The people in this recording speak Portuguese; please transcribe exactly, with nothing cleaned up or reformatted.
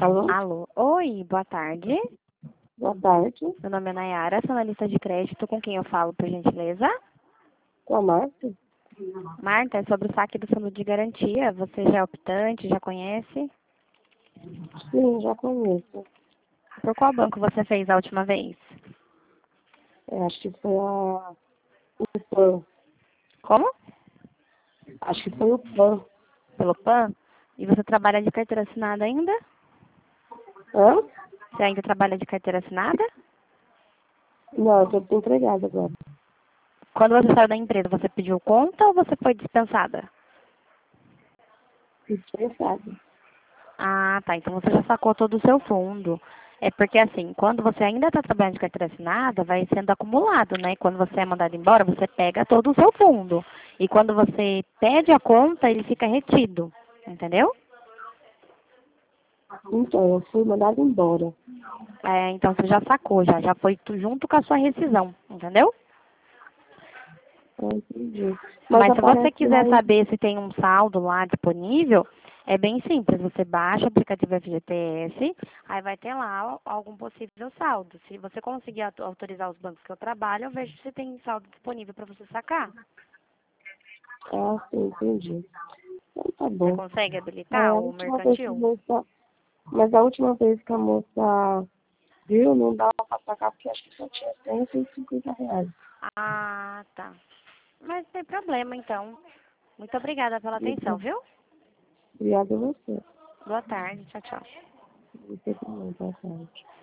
Alô? Alô. Oi, boa tarde. Boa tarde. Meu nome é Nayara, sou analista de crédito. Com quem eu falo, por gentileza? Com a Marta? Marta, é sobre o saque do fundo de garantia. Você já é optante, já conhece? Sim, já conheço. Por qual banco você fez a última vez? É, acho que foi a... o Pan. Como? Acho que foi o Pan. Pelo Pan? E você trabalha de carteira assinada ainda? Hã? Você ainda trabalha de carteira assinada? Não, eu tô desempregada agora. Quando você saiu da empresa, você pediu conta ou você foi dispensada? Dispensada. Ah, tá. Então você já sacou todo o seu fundo. É porque assim, quando você ainda está trabalhando de carteira assinada, vai sendo acumulado, né? E quando você é mandado embora, você pega todo o seu fundo. E quando você pede a conta, ele fica retido. Entendeu? Então, eu fui mandada embora. É, então você já sacou, já, já foi tu- junto com a sua rescisão, entendeu? Eu entendi. Mas Mas se você aparece lá quiser em... saber se tem um saldo lá disponível, é bem simples. Você baixa o aplicativo F G T S, aí vai ter lá algum possível saldo. Se você conseguir auto- autorizar os bancos que eu trabalho, eu vejo se tem saldo disponível para você sacar. Ah, sim, entendi. Então tá Você bom. consegue É, habilitar a o última vez que a mercantil? moça... Mas a última vez que a moça viu, não dava pra sacar, porque acho que só tinha cento e cinquenta reais. Ah, tá. Mas tem problema, então. Muito obrigada pela atenção, Então, viu? obrigada a você. Boa tarde. Tchau, tchau. Você também, boa tarde.